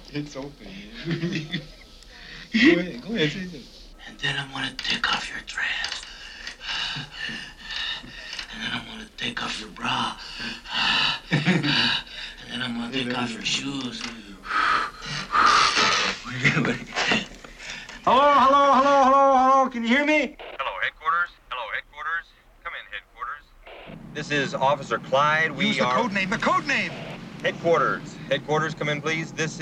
It's open. Go ahead. Say it. And then I'm gonna take off your dress. And then I'm gonna take off your bra. And then I'm gonna take off your shoes. Hello. Can you hear me? Hello, headquarters. Come in, headquarters. This is Officer Clyde. Use the code name. Headquarters. Headquarters, come in, please. This